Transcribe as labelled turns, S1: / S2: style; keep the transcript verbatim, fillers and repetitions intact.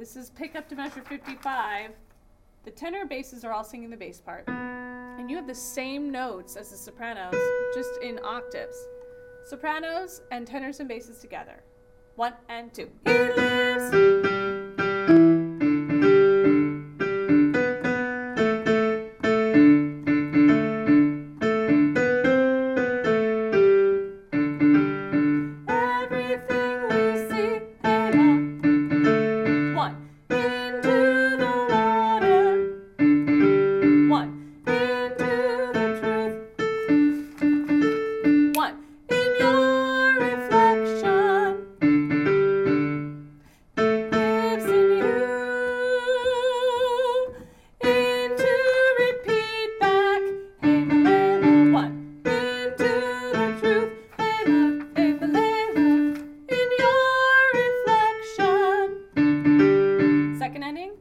S1: This is pick up to measure fifty-five. The tenor basses are all singing the bass part. And you have the same notes as the sopranos, just in octaves. Sopranos and tenors and basses together. One and two. He lives. Second ending.